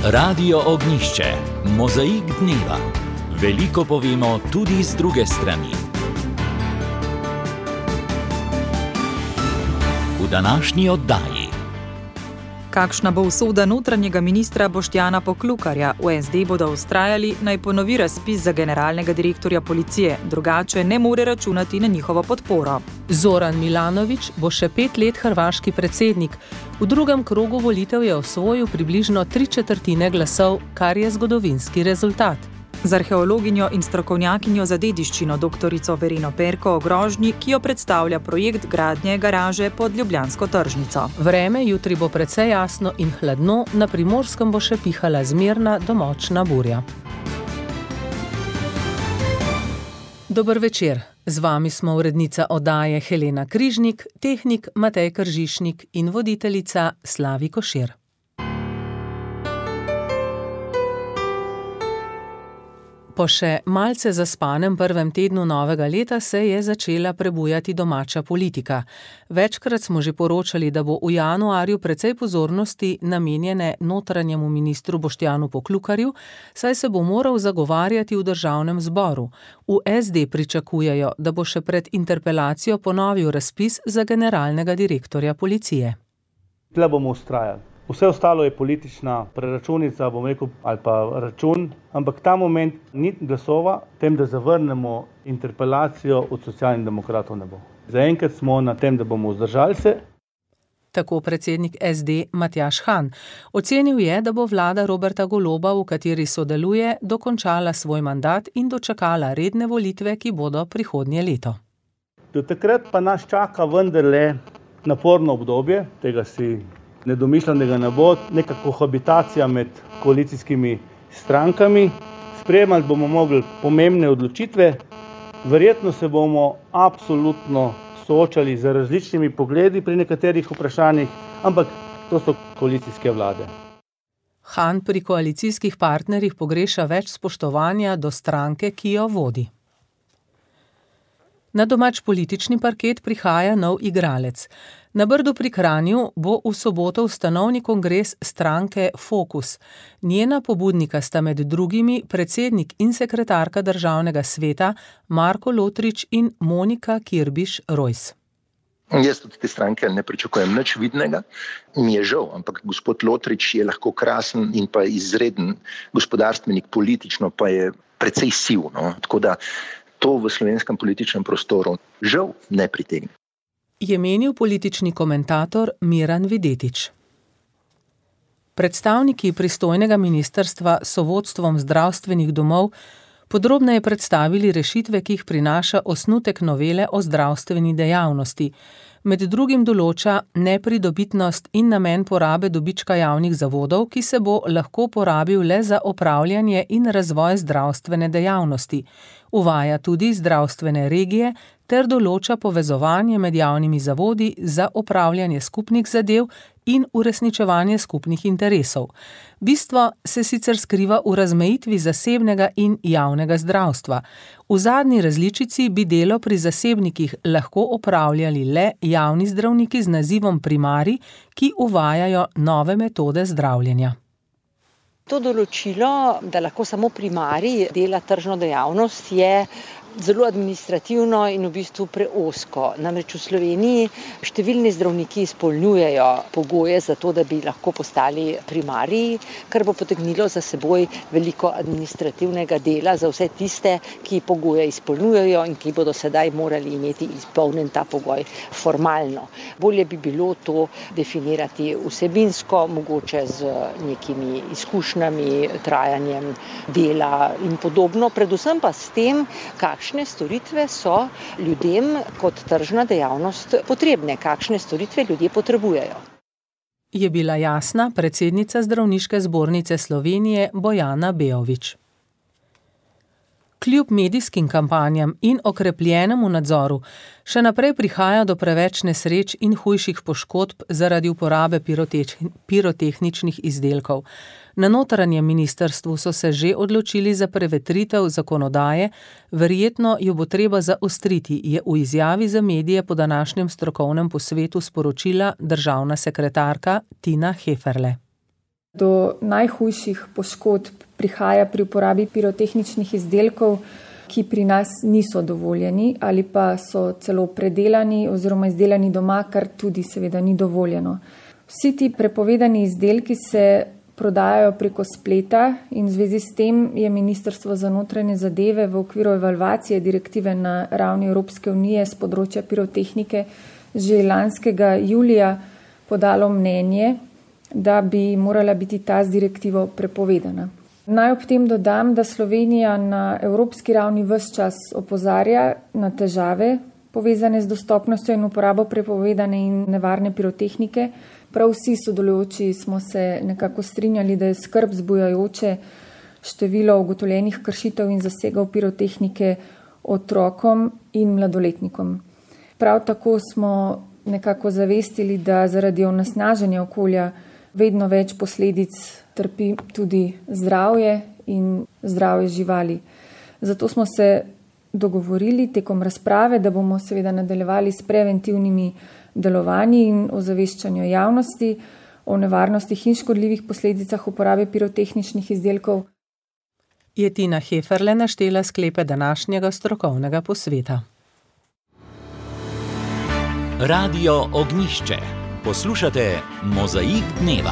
Radio Ognjišče, mozaik dneva. Veliko povemo tudi z druge strani. V današnji oddaji. Kakšna bo usoda notranjega ministra Boštjana Poklukarja? V SD bodo vztrajali, naj ponovi razpis za generalnega direktorja policije, drugače ne more računati na njihovo podporo. Zoran Milanović bo še 5 let hrvaški predsednik. V drugem krogu volitev je osvojil približno 3/4 glasov, kar je zgodovinski rezultat. Z arheologinjo in strokovnjakinjo za dediščino doktorico Vereno Perko o grožnji, ki jo predstavlja projekt gradnje garaže pod ljubljansko tržnico. Vreme jutri bo precej jasno in hladno, na Primorskem bo še pihala zmerna do močna burja. Dober večer. Z vami smo urednica oddaje Helena Križnik, tehnik Matej Kržišnik in voditeljica Slavi Košir. Po še malce zaspanem prvem tednu novega leta se je začela prebujati domača politika. Večkrat smo že poročali, da bo v januarju precej pozornosti namenjene notranjemu ministru Boštjanu Poklukarju, saj se bo moral zagovarjati v državnem zboru. V SD pričakujejo, da bo še pred interpelacijo ponovil razpis za generalnega direktorja policije. Tle bomo vztrajali. Vse ostalo je politična preračunica, bom rekel, ali pa račun, ampak ta moment ni glasova, tem, da zavrnemo interpelacijo od Socialnih demokratov ne bo. Zaenkrat smo na tem, da bomo vzdržali se. Tako predsednik SD Matjaž Han. Ocenil je, da bo vlada Roberta Goloba, v kateri sodeluje, dokončala svoj mandat in dočakala redne volitve, ki bodo prihodnje leto. Do takrat pa nas čaka vendarle naporno obdobje, tega si ne domišljam, da ga ne bo, neka kohabitacija med koalicijskimi strankami. Sprejemali bomo mogli pomembne odločitve, verjetno se bomo absolutno soočali z različnimi pogledi pri nekaterih vprašanjih, ampak to so koalicijske vlade. Han pri koalicijskih partnerjih pogreša več spoštovanja do stranke, ki jo vodi. Na domač politični parket prihaja nov igralec. Na Brdu pri Kranju bo v soboto ustanovni kongres stranke Fokus. Njena pobudnika sta med drugimi predsednik in sekretarka državnega sveta Marko Lotrič in Monika Kirbiš-Rojs. Jaz od te stranke ne pričakujem nič vidnega. Mi je žal, ampak gospod Lotrič je lahko krasen in pa izreden gospodarstvenik, politično pa je precej siv. Tako da to v slovenskem političnem prostoru žal ne pritegne. Je menil politični komentator Miran Videtič. Predstavniki pristojnega ministrstva so vodstvom zdravstvenih domov podrobneje predstavili rešitve, ki jih prinaša osnutek novele o zdravstveni dejavnosti. Med drugim določa nepridobitnost in namen porabe dobička javnih zavodov, ki se bo lahko porabil le za opravljanje in razvoj zdravstvene dejavnosti. Uvaja tudi zdravstvene regije ter določa povezovanje med javnimi zavodi za opravljanje skupnih zadev in uresničevanje skupnih interesov. Bistvo se sicer skriva v razmejitvi zasebnega in javnega zdravstva. V zadnji različici bi delo pri zasebnikih lahko opravljali le javni zdravniki z nazivom primarij, ki uvajajo nove metode zdravljenja. To določilo, da lahko samo primarij dela tržno dejavnost, je zelo administrativno in v bistvu preozko. Namreč v Sloveniji številni zdravniki izpolnjujejo pogoje za to, da bi lahko postali primariji, kar bo potegnilo za seboj veliko administrativnega dela za vse tiste, ki pogoje izpolnjujejo in ki bodo sedaj morali imeti izpolnjen ta pogoj formalno. Bolje bi bilo to definirati vsebinsko, mogoče z nekimi izkušnjami, trajanjem dela in podobno, predvsem pa s tem, kakšne storitve so ljudem kot tržna dejavnost potrebne, kakšne storitve ljudje potrebujejo. Je bila jasna predsednica Zdravniške zbornice Slovenije Bojana Beović. Kljub medijskim kampanjam in okrepljenemu nadzoru še naprej prihaja do preveč nesreč in hujših poškodb zaradi uporabe pirotehničnih izdelkov. Na notranjem ministrstvu so se že odločili za prevetritev zakonodaje, verjetno jo bo treba zaostriti, je v izjavi za medije po današnjem strokovnem posvetu sporočila državna sekretarka Tina Heferle. Do najhujših poškodb prihaja pri uporabi pirotehničnih izdelkov, ki pri nas niso dovoljeni ali pa so celo predelani oziroma izdelani doma, kar tudi seveda ni dovoljeno. Vsi ti prepovedani izdelki se prodajajo preko spleta in v zvezi s tem je Ministrstvo za notranje zadeve v okviru evalvacije direktive na ravni Evropske unije z področja pirotehnike že lanskega julija podalo mnenje, da bi morala biti ta z direktivo prepovedana. Naj ob tem dodam, da Slovenija na evropski ravni ves čas opozarja na težave povezane z dostopnostjo in uporabo prepovedane in nevarne pirotehnike. Prav vsi sodelujoči smo se nekako strinjali, da je skrb vzbujajoče število ugotovljenih kršitev in zasegov pirotehnike otrokom in mladoletnikom. Prav tako smo nekako zavestili, da zaradi onesnaženja okolja vedno več posledic trpi tudi zdravje in zdravje živali. Zato smo se dogovorili tekom razprave, da bomo seveda nadaljevali s preventivnimi delovanji in ozaveščanju javnosti o nevarnostih in škodljivih posledicah uporabe pirotehničnih izdelkov. Je Tina Heferle naštela sklepe današnjega strokovnega posveta. Radio Ognjišče. Poslušate Mozaik dneva.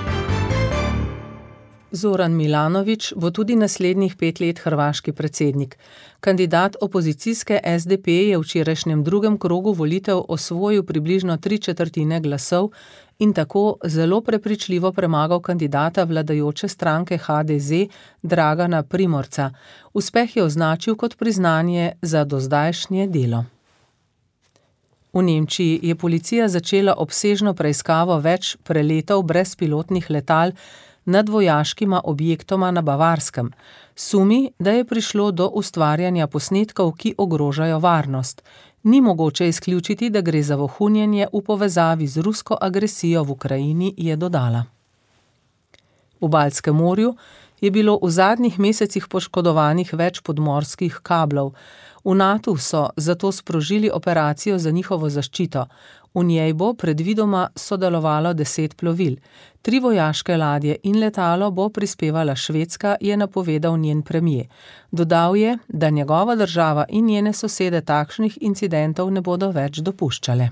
Zoran Milanović bo tudi naslednjih 5 let hrvaški predsednik. Kandidat opozicijske SDP je v včerajšnjem drugem krogu volitev osvojil približno 3/4 glasov in tako zelo prepričljivo premagal kandidata vladajoče stranke HDZ Dragana Primorca. Uspeh je označil kot priznanje za dozdajšnje delo. V Nemčiji je policija začela obsežno preiskavo več preletov brezpilotnih letal nad vojaškima objektoma na Bavarskem. Sumi, da je prišlo do ustvarjanja posnetkov, ki ogrožajo varnost. Ni mogoče izključiti, da gre za vohunjenje v povezavi z rusko agresijo v Ukrajini, je dodala. V Baltskem morju je bilo v zadnjih mesecih poškodovanih več podmorskih kablov. V NATO so zato sprožili operacijo za njihovo zaščito. V njej bo predvidoma sodelovalo 10 plovil. 3 vojaške ladje in letalo bo prispevala Švedska, je napovedal njen premier. Dodal je, da njegova država in njene sosede takšnih incidentov ne bodo več dopuščale.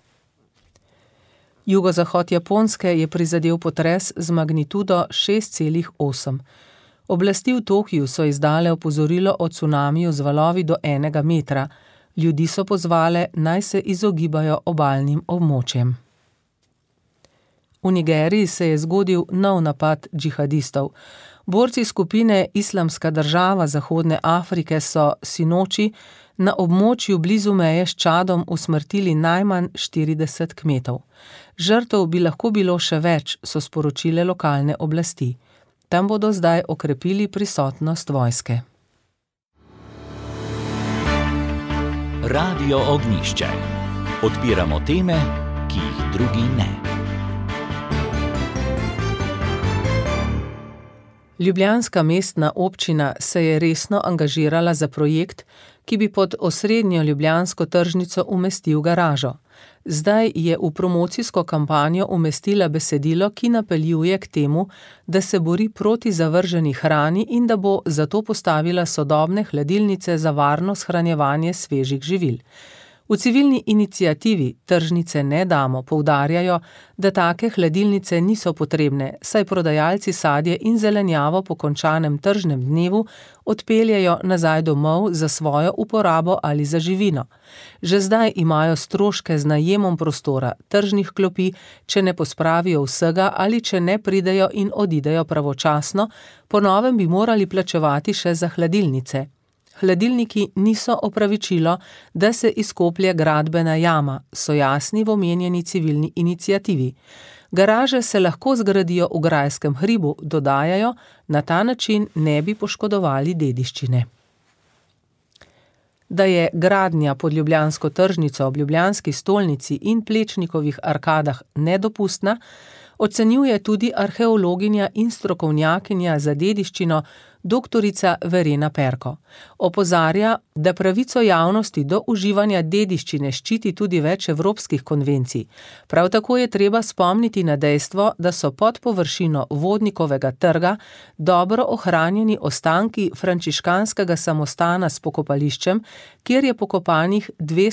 Jugozahod Japonske je prizadel potres z magnitudo 6,8. Oblasti v Tokiju so izdale opozorilo o cunamiju z valovi do 1 metra. Ljudi so pozvale, naj se izogibajo obalnim območjem. V Nigeriji se je zgodil nov napad džihadistov. Borci skupine Islamska država Zahodne Afrike so sinoči na območju blizu meje s Čadom usmrtili najmanj 40 kmetov. Žrtev bi lahko bilo še več, so sporočile lokalne oblasti. Tam bodo zdaj okrepili prisotnost vojske. Radio Ognjišče. Odpiramo teme, ki jih drugi ne. Ljubljanska mestna občina se je resno angažirala za projekt, ki bi pod osrednjo ljubljansko tržnico umestil garažo. Zdaj je v promocijsko kampanjo umestila besedilo, ki napeljuje k temu, da se bori proti zavrženi hrani in da bo zato postavila sodobne hladilnice za varno shranjevanje svežih živil. V civilni iniciativi Tržnice ne damo poudarjajo, da take hladilnice niso potrebne, saj prodajalci sadje in zelenjavo po končanem tržnem dnevu odpeljajo nazaj domov za svojo uporabo ali za živino. Že zdaj imajo stroške z najemom prostora, tržnih klopi, če ne pospravijo vsega ali če ne pridejo in odidejo pravočasno, po novem bi morali plačevati še za hladilnice. Hladilniki niso opravičilo, da se izkoplje gradbena jama, so jasni v omenjeni civilni iniciativi. Garaže se lahko zgradijo v grajskem hribu, dodajajo, na ta način ne bi poškodovali dediščine. Da je gradnja pod ljubljansko tržnico ob ljubljanski stolnici in Plečnikovih arkadah nedopustna, ocenjuje tudi arheologinja in strokovnjakinja za dediščino doktorica Verena Perko. Opozarja, da pravico javnosti do uživanja dediščine ščiti tudi več evropskih konvencij. Prav tako je treba spomniti na dejstvo, da so pod površino Vodnikovega trga dobro ohranjeni ostanki frančiškanskega samostana s pokopališčem, kjer je pokopanih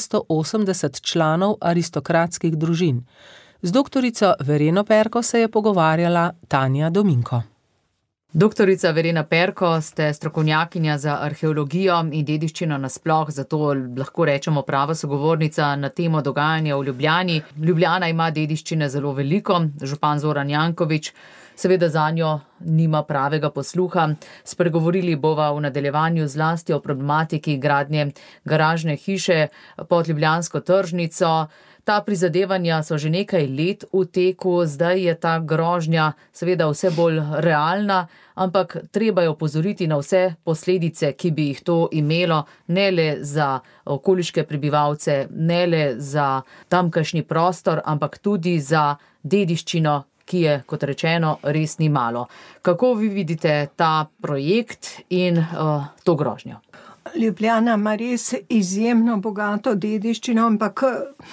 280 članov aristokratskih družin. Z doktorico Vereno Perko se je pogovarjala Tanja Dominko. Doktorica Verena Perko, ste strokovnjakinja za arheologijo in dediščino nasploh, zato lahko rečemo prava sogovornica na temo dogajanja v Ljubljani. Ljubljana ima dediščine zelo veliko, župan Zoran Janković seveda zanjo nima pravega posluha. Spregovorili bova v nadaljevanju zlasti o problematiki gradnje garažne hiše pod ljubljansko tržnico. Ta prizadevanja so že nekaj let v teku, zdaj je ta grožnja seveda vse bolj realna, ampak treba je opozoriti na vse posledice, ki bi jih to imelo, ne le za okoliške prebivalce, ne le za tamkajšnji prostor, ampak tudi za dediščino, ki je, kot rečeno, res ni malo. Kako vi vidite ta projekt in to grožnjo? Ljubljana ima res izjemno bogato dediščino, ampak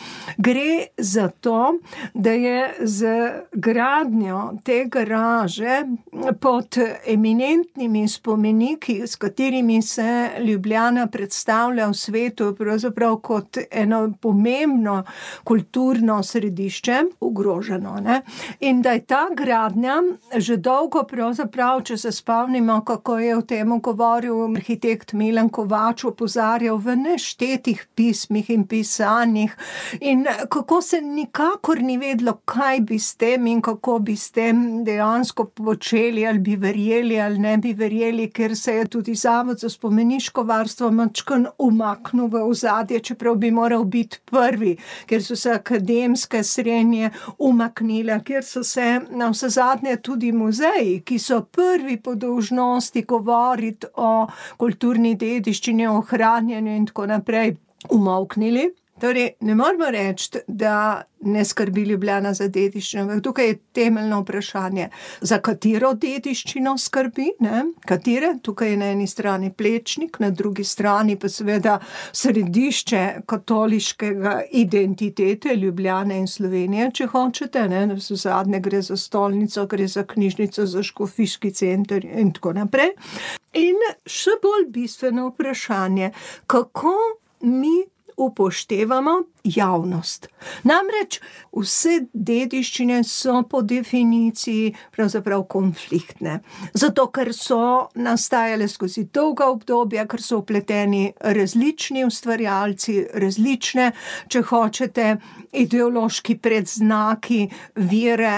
gre za to, da je z gradnjo te garaže pod eminentnimi spomeniki, s katerimi se Ljubljana predstavlja v svetu, pravzaprav kot eno pomembno kulturno središče, ogroženo, ne? In da je ta gradnja že dolgo pravzaprav, če se spomnimo, kako je o tem govoril arhitekt Milan Kovač, opozarjal v neštetih pismih in pisanjih in kako se nikakor ni vedlo, kaj bi s tem in kako bi s tem dejansko počeli, ali bi verjeli ali ne bi verjeli, ker se je tudi Zavod za spomeniško varstvo majčkeno umaknil v ozadje, čeprav bi moral biti prvi, ker so se akademske srenje umaknile, ker so se navsezadnje tudi muzeji, ki so prvi po dolžnosti govoriti o kulturni dediščini, o ohranjanju in tako naprej, umolknili. Torej, ne moramo reči, da ne skrbi Ljubljana za dediščino, ampak tukaj je temeljno vprašanje, za katero dediščino skrbi, ne? Katere? Tukaj je na eni strani Plečnik, na drugi strani pa seveda središče katoliškega identitete Ljubljane in Slovenije, če hočete, ne? Zadnje gre za stolnico, gre za knjižnico, za škofijski center in tako naprej. In še bolj bistveno vprašanje, kako mi upoštevamo javnost. Namreč vse dediščine so po definiciji pravzaprav konfliktne. Zato, ker so nastajale skozi dolga obdobja, ker so vpleteni različni ustvarjalci, različne, če hočete, ideološki predznaki, vire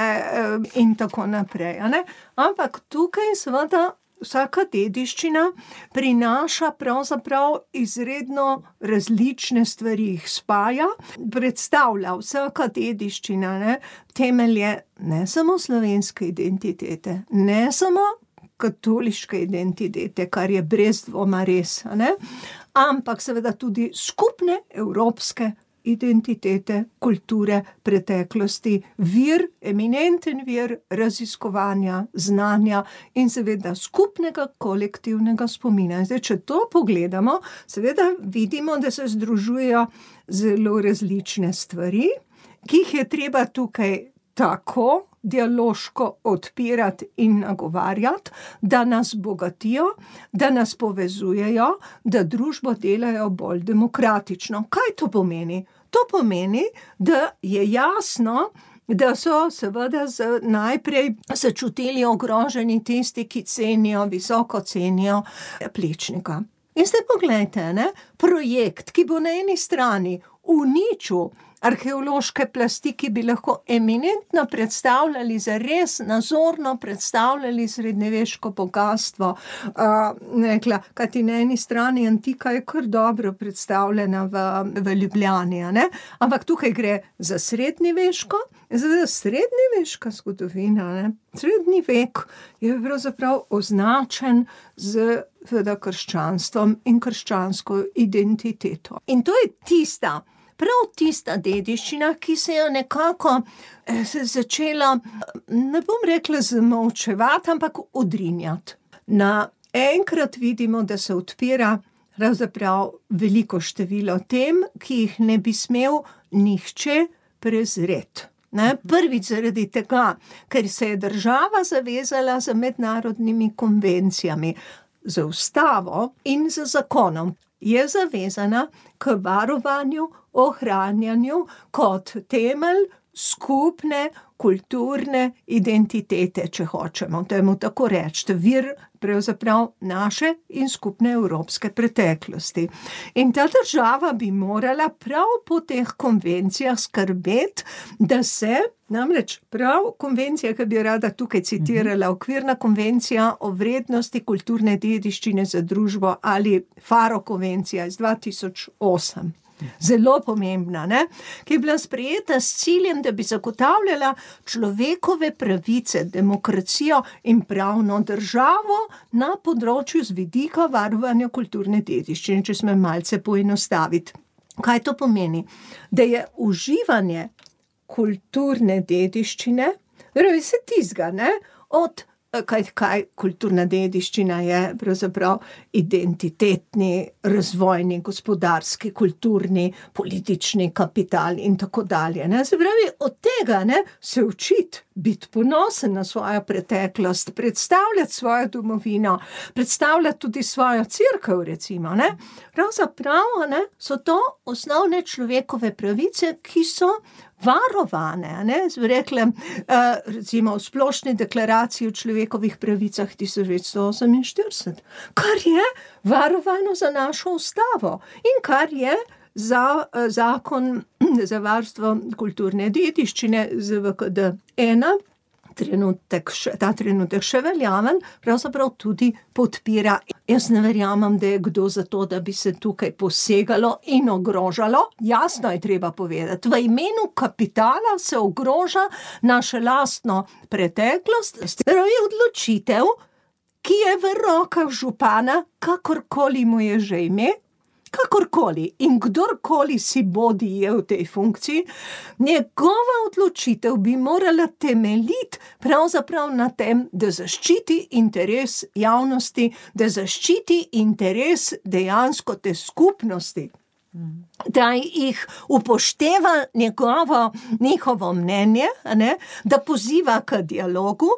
in tako naprej. Ne? Ampak tukaj seveda vsaka dediščina prinaša pravzaprav izredno različne stvari, jih spaja, predstavlja vsaka dediščina, ne, temelje ne samo slovenske identitete, ne samo katoliške identitete, kar je brez dvoma res, ne, ampak seveda tudi skupne evropske identitete, kulture, preteklosti, vir, eminenten vir raziskovanja, znanja in seveda skupnega kolektivnega spomina. Zdaj, če to pogledamo, seveda vidimo, da se združujejo zelo različne stvari, ki jih je treba tukaj tako dialoško odpirati in nagovarjati, da nas bogatijo, da nas povezujejo, da družbo delajo bolj demokratično. Kaj to pomeni? To pomeni, da je jasno, da so seveda najprej se čutili ogroženi tisti, ki visoko cenijo Plečnika. In zdaj poglejte, ne, projekt, ki bo na eni strani uničil arheološke plasti, ki bi lahko eminentno predstavljali, zares nazorno predstavljali srednjeveško bogastvo. Kajti na eni strani antika je kar dobro predstavljena v Ljubljani, ne? Ampak tukaj gre za srednjeveško, za srednjeveška zgodovina, ne? Srednji vek je pravzaprav označen z krščanstvom in krščansko identiteto. In to je prav tista dediščina, ki se je nekako začela, ne bom rekla zamolčevati, ampak odrinjati. Na enkrat vidimo, da se odpira pravzaprav veliko število tem, ki jih ne bi smel nihče prezreti. Prvič zaradi tega, ker se je država zavezala z mednarodnimi konvencijami, z ustavo in z zakonom. Je zavezana k varovanju, ohranjanju kot temelj skupne kulturne identitete, če hočemo temu tako reči, vir pravzaprav naše in skupne evropske preteklosti. In ta država bi morala prav po teh konvencijah skrbeti, da se, namreč prav konvencija, ki bi rada tukaj citirala, okvirna konvencija o vrednosti kulturne dediščine za družbo ali Faro konvencija iz 2008. Zelo pomembna, ki je bila sprejeta s ciljem, da bi zagotavljala človekove pravice, demokracijo in pravno državo na področju z vidika varovanja kulturne dediščine, če smo malce poenostaviti. Kaj to pomeni? Da je uživanje kulturne dediščine, vse tizga, od kaj kulturna dediščina je pravzaprav identitetni, razvojni, gospodarski, kulturni, politični kapital in tako dalje. Se pravi, od tega se učiti, biti ponosen na svojo preteklost, predstavljati svojo domovino, predstavljati tudi svojo cerkev, recimo. Pravzaprav so to osnovne človekove pravice, ki so varovane, rekla, recimo v splošni deklaraciji o človekovih pravicah 1948, kar je varovano za našo ustavo in kar je za zakon za varstvo kulturne dediščine ZVKD-1, ta trenutek še veljaven, pravzaprav tudi podpira. Jaz ne verjamem, da je kdo za to, da bi se tukaj posegalo in ogrožalo. Jasno je treba povedati, v imenu kapitala se ogroža naše lastno preteklost. Je odločitev, ki je v rokah župana, kakorkoli mu je že ime, kakorkoli in kdorkoli si bodi je v tej funkciji, njegova odločitev bi morala temeljiti pravzaprav na tem, da zaščiti interes javnosti, da zaščiti interes dejansko te skupnosti, da jih upošteva njihovo mnenje, da poziva k dialogu,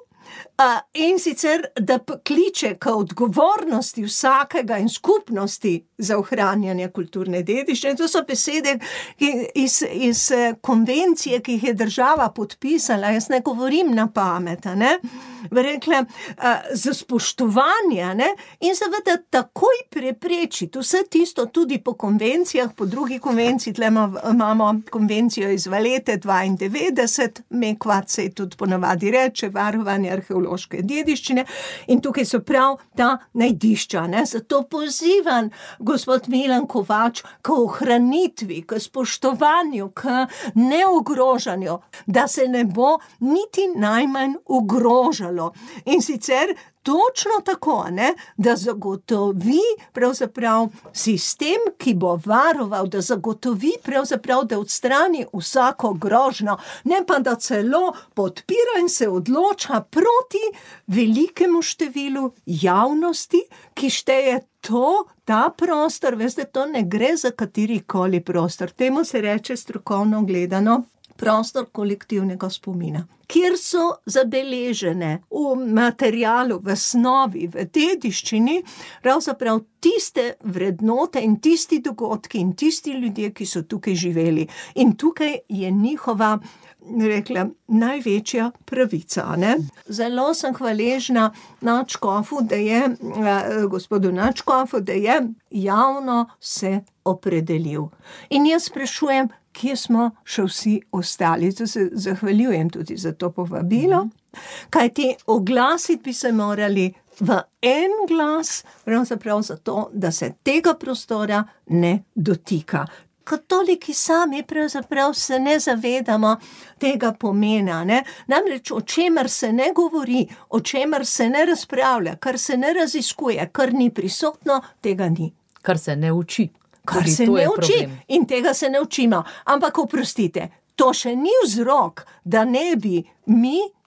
in sicer, da kliče k odgovornosti vsakega in skupnosti za ohranjanje kulturne dediščine. To so besede iz konvencije, ki jih je država podpisala. Jaz ne govorim na pamet, rekla, za spoštovanje, in seveda takoj preprečiti vse tisto tudi po konvencijah, po drugi konvenciji, tle imamo konvencijo iz Valete 92, MEKVAT se tudi ponavadi reče, varovanje arheološke dediščine, in tukaj so prav ta najdišča, zato pozivam gospod Milan Kovač k ohranitvi, k spoštovanju, k neogrožanju, da se ne bo niti najmanj ogrožalo. In sicer točno tako, da zagotovi pravzaprav sistem, ki bo varoval, da zagotovi pravzaprav, da odstrani vsako grožnjo, ne pa da celo podpira in se odloča proti velikemu številu javnosti, ki šteje ta prostor, veste, to ne gre za katerikoli prostor, temu se reče strokovno gledano prostor kolektivnega spomina, kjer so zabeležene v materialu, v snovi, v dediščini, pravzaprav tiste vrednote in tisti dogodki in tisti ljudje, ki so tukaj živeli. In tukaj je njihova, rekla, največja pravica. Zelo sem hvaležna nadškofu, gospodu nadškofu, da je javno se opredelil. In jaz sprašujem, kje smo še vsi ostali. To se zahvaljujem tudi za to povabilo, kajti oglasiti bi se morali v en glas, pravzaprav zato, da se tega prostora ne dotika. Katoliki sami pravzaprav se ne zavedamo tega pomena, Namreč o čemer se ne govori, o čemer se ne razpravlja, kar se ne raziskuje, kar ni prisotno, tega ni. Kar se ne uči. Kar se ne uči in tega se ne učimo. Ampak oprostite, to še ni vzrok, da ne bi mi,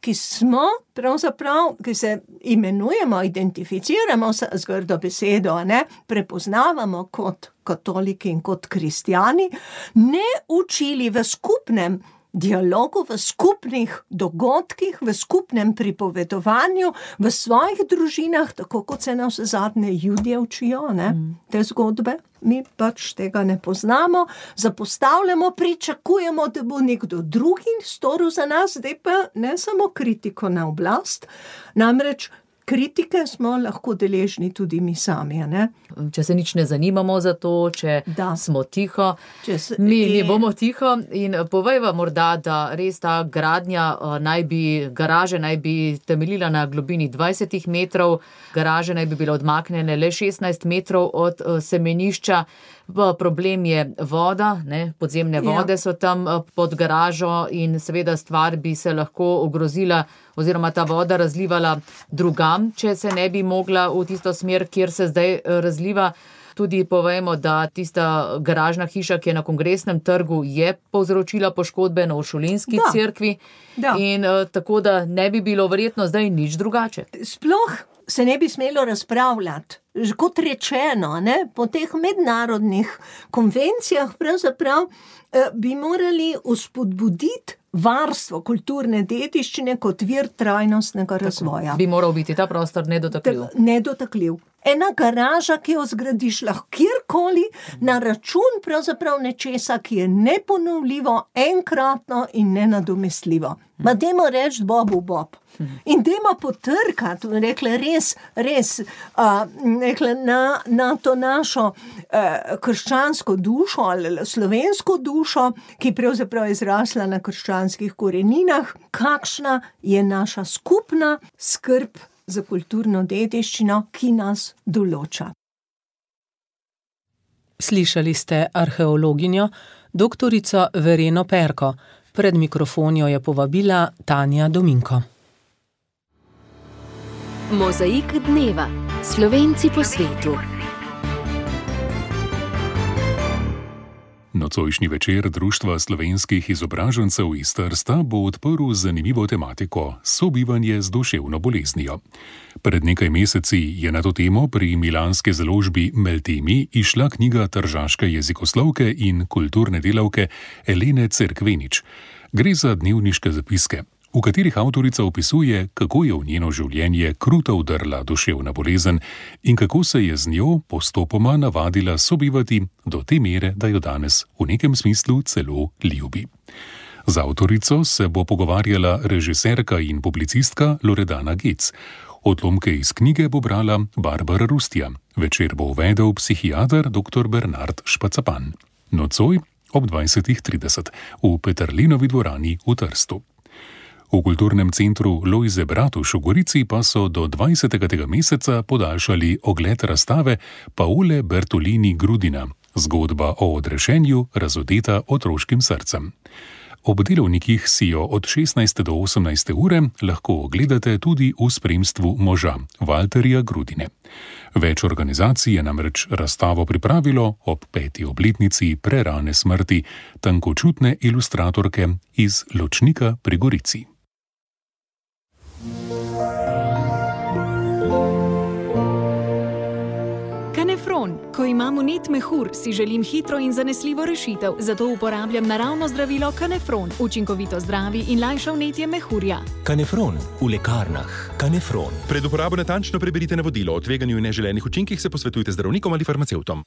ki smo, pravzaprav, ki se imenujemo, identificiramo se z grdo besedo, prepoznavamo kot katoliki in kot kristjani, ne učili v skupnem dialogu, v skupnih dogodkih, v skupnem pripovedovanju, v svojih družinah, tako kot se nas zadnje Judje učijo, te zgodbe. Mi pač tega ne poznamo, zapostavljamo, pričakujemo, da bo nekdo drugi storil za nas, zdaj pa ne samo kritiko na oblast, namreč kritike smo lahko deležni tudi mi sami, Če se nič ne zanimamo za to, če smo tiho, mi bomo tiho in povejva morda, da res ta gradnja garaže naj bi temeljila na globini 20 metrov, garaže naj bi bile odmaknjene le 16 metrov od semenišča. Problem je voda, podzemne vode so tam pod garažo in seveda stvar bi se lahko ogrozila oziroma ta voda razlivala drugam, če se ne bi mogla v tisto smer, kjer se zdaj razliva. Tudi povejmo, da tista garažna hiša, ki je na Kongresnem trgu, je povzročila poškodbe na Uršulinski cerkvi in tako da ne bi bilo verjetno zdaj nič drugače. Sploh se ne bi smelo razpravljati. Kot rečeno, po teh mednarodnih konvencijah pravzaprav bi morali vzpodbuditi varstvo kulturne dediščine kot vir trajnostnega razvoja. Bi moral biti ta prostor nedotakljiv. Nedotakljiv. Ena garaža, ki jo zgradiš lahko kjerkoli, na račun pravzaprav nečesa, ki je neponovljivo, enkratno in nenadomestljivo. Ma dajmo reči Bobu Bob. In dajmo potrkati, rekla res, na to našo krščansko dušo ali slovensko dušo, ki pravzaprav je izrasla na krščanskih koreninah, kakšna je naša skupna skrb za kulturno dediščino, ki nas določa. Slišali ste arheologinjo, doktorico Vereno Perko. Pred mikrofon jo je povabila Tanja Dominko. Mozaik dneva. Slovenci po svetu. Nocojšnji večer Društva slovenskih izobražencev iz Trsta bo odprl zanimivo tematiko sobivanje z duševno boleznijo. Pred nekaj meseci je na to temo pri milanski založbi Meltemi izšla knjiga tržaške jezikoslovke in kulturne delavke Elene Cerkvenič. Gre za dnevniške zapiske, v katerih avtorica opisuje, kako je v njeno življenje kruto vdrla duševna bolezen in kako se je z njo postopoma navadila sobivati do te mere, da jo danes v nekem smislu celo ljubi. Z avtorico se bo pogovarjala režiserka in publicistka Loredana Gec. Odlomke iz knjige bo brala Barbara Rustja. Večer bo uvedel psihiater dr. Bernard Špacapan. Nocoj ob 20:30 v Peterlinovi dvorani v Trstu. V kulturnem centru Lojze Bratuš v Gorici pa so do 20. tega meseca podaljšali ogled razstave Paole Bertolini Grudina, zgodba o odrešenju razodeta otroškim srcem. Ob delovnikih si jo od 16. do 18. ure lahko ogledate tudi v spremstvu moža, Valterja Grudine. Več organizacij je namreč razstavo pripravilo ob 5. obletnici prerane smrti tankočutne ilustratorke iz Ločnika pri Gorici. Kanefron. Ko imam vnet mehur, si želim hitro in zanesljivo rešitev, zato uporabljam naravno zdravilo Kanefron. Učinkovito zdravi in lajša vnetje mehurja. Kanefron v lekarnah. Kanefron. Pred uporabo natančno preberite navodilo. O tveganju in neželenih učinkih se posvetujte z zdravnikom ali farmacevtom.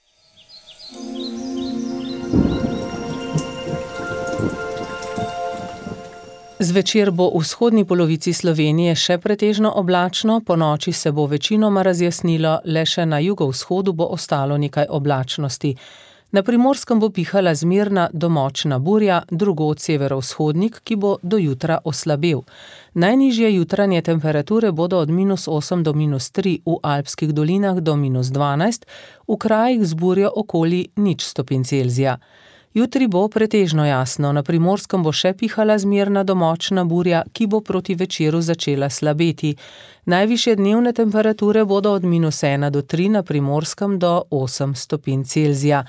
Zvečer bo v vzhodni polovici Slovenije še pretežno oblačno, ponoči se bo večinoma razjasnilo, le še na jugovzhodu bo ostalo nekaj oblačnosti. Na Primorskem bo pihala zmerna do močna burja, drugod severovzhodnik, ki bo do jutra oslabel. Najnižje jutranje temperature bodo od -8 do -3 v Alpskih dolinah do -12, v krajih z burjo okoli 0 stopinj Celzija. Jutri bo pretežno jasno, na Primorskem bo še pihala zmerna do močna burja, ki bo proti večeru začela slabeti. Najvišje dnevne temperature bodo od -1 do 3, na Primorskem do 8 stopinj Celzija.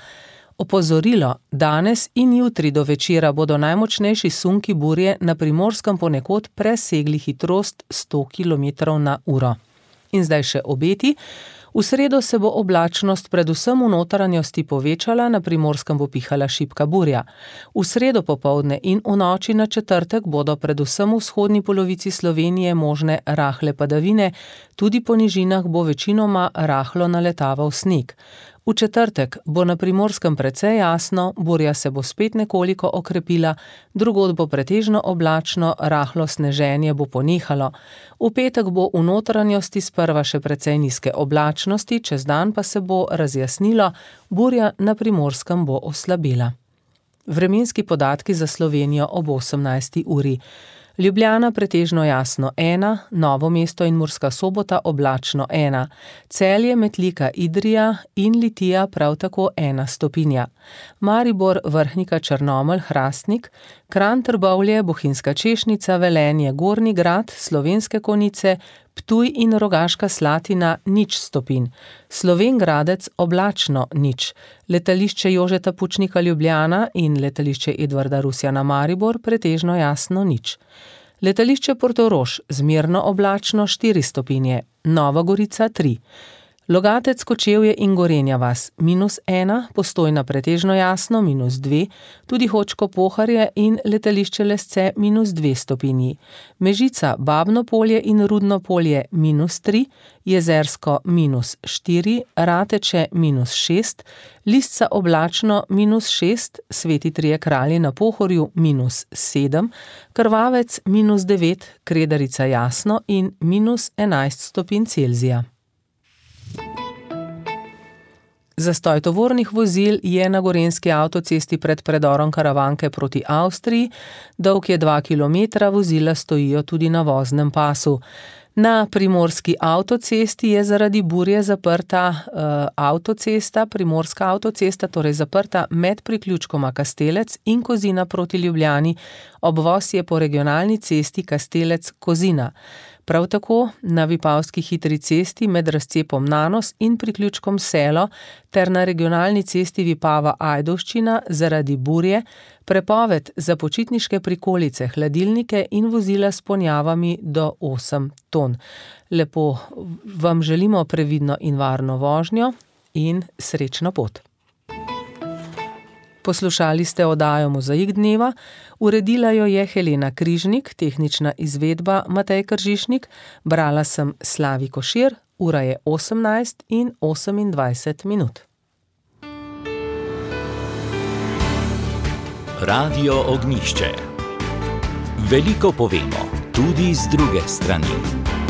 Opozorilo, danes in jutri do večera bodo najmočnejši sunki burje na Primorskem ponekod presegli hitrost 100 km/h. In zdaj še obeti. V sredo se bo oblačnost predvsem v notranjosti povečala, na Primorskem bo pihala šibka burja. V sredo popoldne in v noči na četrtek bodo predvsem v vzhodni polovici Slovenije možne rahle padavine, tudi po nižinah bo večinoma rahlo naletaval sneg. V četrtek bo na Primorskem precej jasno, burja se bo spet nekoliko okrepila, drugod bo pretežno oblačno, rahlo sneženje bo ponehalo. V petek bo v notranjosti sprva še precej nizke oblačnosti, čez dan pa se bo razjasnilo, burja na Primorskem bo oslabela. Vremenski podatki za Slovenijo ob 18. uri. Ljubljana pretežno jasno 1, Novo mesto in Murska Sobota oblačno 1, Celje, Metlika, Idrija in Litija prav tako 1 stopinja. Maribor, Vrhnika, Črnomelj, Hrastnik, Kranj, Trbovlje, Bohinjska Češnica, Velenje, Gornji Grad, Slovenske Konjice, Ptuj in Rogaška Slatina 0 stopinj. Slovenj Gradec oblačno 0. Letališče Jožeta Pučnika Ljubljana in letališče Edvarda Rusjana Maribor pretežno jasno 0. Letališče Portorož zmerno oblačno 4 stopinje. Nova Gorica 3. Logatec, Kočevje in Gorenja vas -1, Postojna pretežno jasno -2, tudi Hočko Pohorje in letališče Lesce -2 stopinji. Mežica, Babno Polje in Rudno Polje -3, Jezersko -4, Rateče -6, Lisca oblačno -6, Sveti Trije Kralji na Pohorju -7, Krvavec -9, Kredarica jasno in -11 stopinj Celzija. Zastoj tovornih vozil je na gorenjski avtocesti pred predorom Karavanke proti Avstriji, dolg je 2 km, vozila stojijo tudi na voznem pasu. Na primorski avtocesti je zaradi burje zaprta primorska avtocesta, torej zaprta med priključkoma Kastelec in Kozina proti Ljubljani, obvoz je po regionalni cesti Kastelec-Kozina. Prav tako na Vipavski hitri cesti med razcepom Nanos in priključkom Selo ter na regionalni cesti Vipava-Ajdovščina zaradi burje prepoved za počitniške prikolice, hladilnike in vozila s ponjavami do 8 ton. Lepo vam želimo previdno in varno vožnjo in srečno pot. Poslušali ste oddajo Mozaik dneva, uredila jo je Helena Križnik, tehnična izvedba Matej Kržišnik, brala sem Slavi Košir, ura je 18:28. Radio Ognjišče. Veliko povemo, tudi z druge strani.